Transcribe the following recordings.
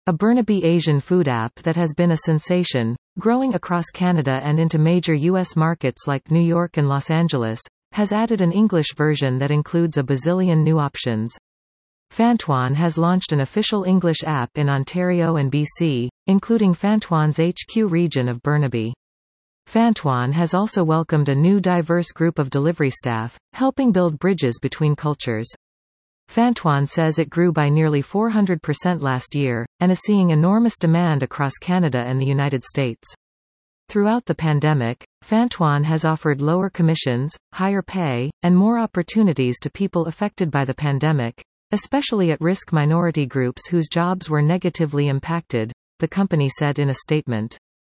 a Burnaby Asian food app that has been a sensation, growing across Canada and into major U.S. markets like New York and Los Angeles, has added an English version that includes a bazillion new options. Fantuan has launched an official English app in Ontario and BC, including Fantuan's HQ region of Burnaby. Fantuan has also welcomed a new diverse group of delivery staff, helping build bridges between cultures. Fantuan says it grew by nearly 400% last year, and is seeing enormous demand across Canada and the United States. Throughout the pandemic, Fantuan has offered lower commissions, higher pay, and more opportunities to people affected by the pandemic, especially at-risk minority groups whose jobs were negatively impacted, the company said in a statement.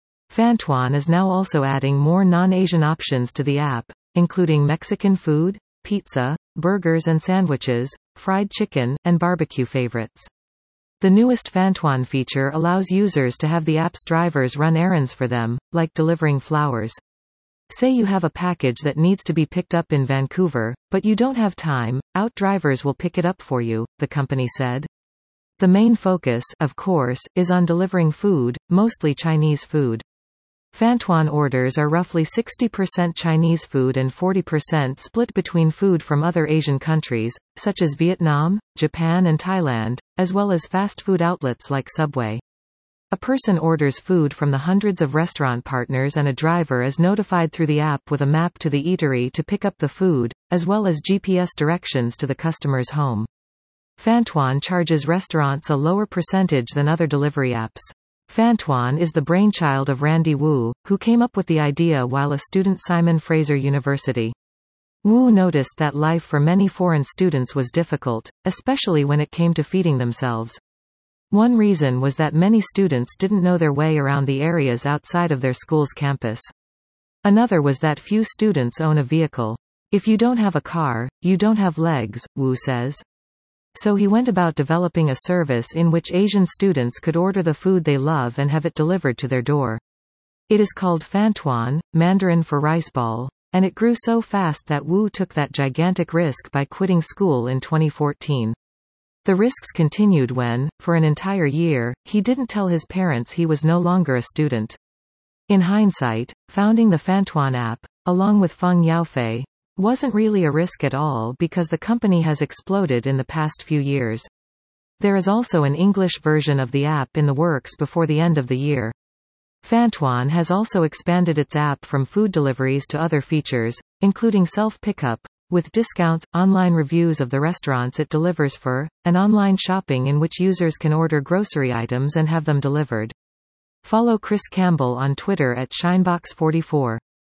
Fantuan is now also adding more non-Asian options to the app, including Mexican food, pizza, burgers and sandwiches, fried chicken, and barbecue favorites. The newest Fantuan feature allows users to have the app's drivers run errands for them, like delivering flowers. Say you have a package that needs to be picked up in Vancouver, but you don't have time, Out drivers will pick it up for you, the company said. The main focus, of course, is on delivering food, mostly Chinese food. Fantuan orders are roughly 60% Chinese food and 40% split between food from other Asian countries, such as Vietnam, Japan and Thailand, as well as fast food outlets like Subway. A person orders food from the hundreds of restaurant partners and a driver is notified through the app with a map to the eatery to pick up the food, as well as GPS directions to the customer's home. Fantuan charges restaurants a lower percentage than other delivery apps. Fantuan is the brainchild of Randy Wu, who came up with the idea while a student at Simon Fraser University. Wu noticed that life for many foreign students was difficult, especially when it came to feeding themselves. One reason was that many students didn't know their way around the areas outside of their school's campus. Another was that few students own a vehicle. If you don't have a car, you don't have legs, Wu says. So he went about developing a service in which Asian students could order the food they love and have it delivered to their door. It is called Fantuan, Mandarin for rice ball, and it grew so fast that Wu took that gigantic risk by quitting school in 2014. The risks continued when, for an entire year, he didn't tell his parents he was no longer a student. In hindsight, founding the Fantuan app, along with Feng Yaofei, wasn't really a risk at all because the company has exploded in the past few years. There is also an English version of the app in the works before the end of the year. Fantuan has also expanded its app from food deliveries to other features, including self-pickup, with discounts, online reviews of the restaurants it delivers for, and online shopping in which users can order grocery items and have them delivered. Follow Chris Campbell on Twitter at Shinebox44.